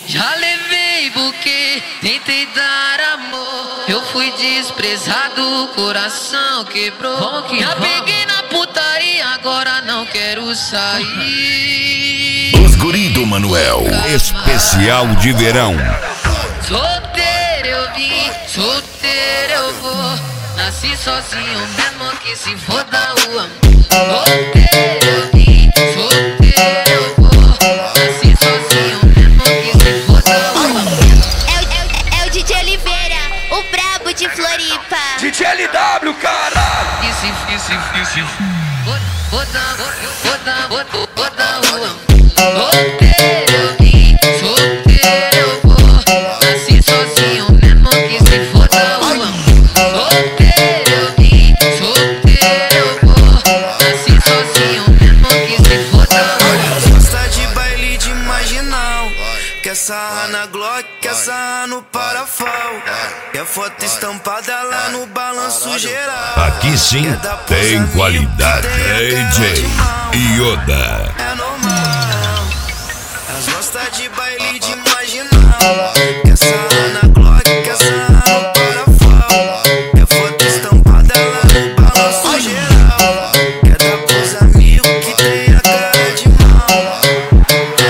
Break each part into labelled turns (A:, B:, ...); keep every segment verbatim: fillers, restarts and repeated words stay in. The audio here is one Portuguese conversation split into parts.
A: Já levei buquê, tentei dar amor. Eu fui desprezado, coração quebrou. Já peguei na putaria, agora não quero sair.
B: Os guri do Manuel, especial de verão.
A: Solteiro eu vim, solteiro eu vou. Nasci sozinho mesmo que se foda o amor. Solteiro eu vim, solteiro eu vou. Nasci sozinho mesmo que se foda o amor.
C: É o, é o, é o D J Oliveira, o brabo de Floripa.
D: D J L W, caralho!
A: E se, e se, e se foda, foda, foda, foda o amor. Solteiro eu vim, solteiro eu vou. Nasci sozinho mesmo que se foda o amor. Solteiro eu vim, solteiro eu vou. Nasci sozinho mesmo que se foda o amor.
E: Gosta de baile de marginal, quer sarrar na Glock, quer sarrar no parafal. Quer foto estampada lá no balanço geral.
B: Aqui sim tem qualidade. D J Yoda.
E: É normal, elas gostam de baile de marginal, quer sarrar na Glock, quer sarrar no parafal. Quer foto estampada lá no balanço geral. Quer dar pros amigos que tem a cara de mal. É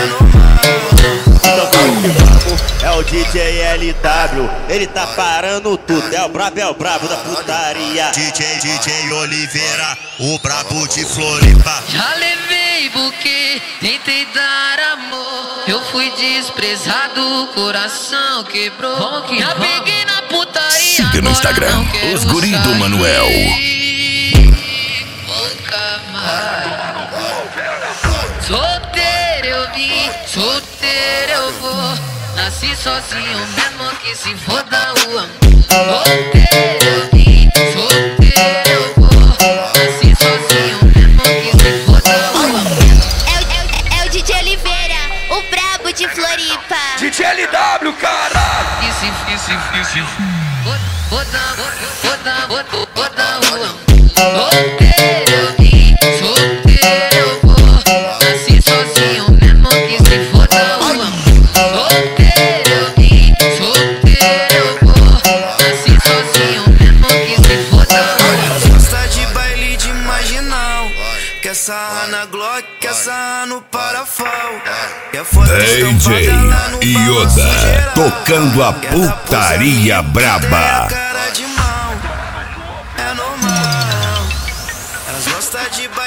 E: normal.
F: É o D J L W, ele tá parando tudo. É o brabo, é o brabo da putaria.
G: D J, D J Oliveira, o brabo de Floripa.
A: Já levei buquê, tentei dar amor. Eu fui desprezado, coração quebrou. Já peguei na putaria,
B: siga no Instagram,
A: não quero
B: os guri do
A: sair.
B: Manuel.
A: Nunca mais. Solteiro eu vim, solteiro eu vou. Nasci sozinho mesmo que se foda o amor. Solteiro eu vim, solteiro eu vou. Nasci sozinho mesmo que se foda o amor.
C: É o, é o, é o D J Oliveira, o brabo de Floripa.
D: D J L W, caralho!
A: E se, e se, e se foda, foda, foda, foda o amor. Solteiro eu vim, solteiro eu vou. Nasci sozinho mesmo que se foda o amor. Solteiro eu vim, solteiro eu vou. Nasci sozinho mesmo que se foda o amor.
E: Gosta de baile de marginal, quer sarrar na Glock, quer sarrar no parafal. Quer foto
B: D J
E: estampada lá no balanço
B: Yoda,
E: geral.
B: tocando a
E: Quer dar pros
B: putaria
E: amigos que tem a
B: braba.
E: cara de mal. É normal, elas gostam de baile